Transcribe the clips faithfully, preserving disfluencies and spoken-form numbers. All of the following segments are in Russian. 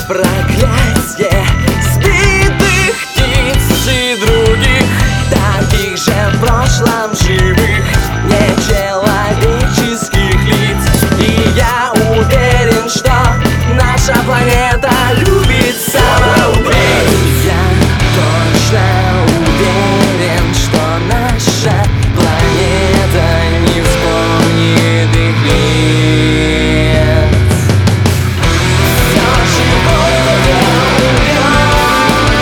проклятие сбитых птиц и других, таких же в прошлом живых, нечеловеческих лиц. И я уверен, что наша планета любит самоубийц. Я точно уверен, что наша планета не вспомнит их лиц. Все живое умрет,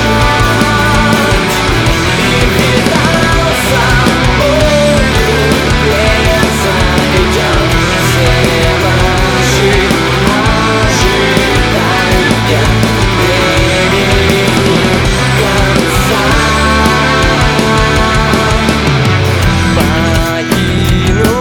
и финал собой леса идет. Все наши ожидания времени конца. Покину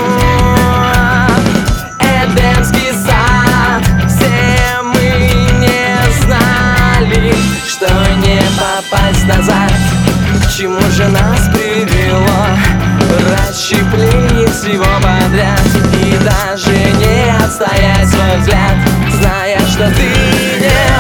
Эдемский сад, все мы не знали, что не попасть назад. К чему же нас привело расщепление всего подряд? И даже не отстоять свой взгляд, зная, что ты не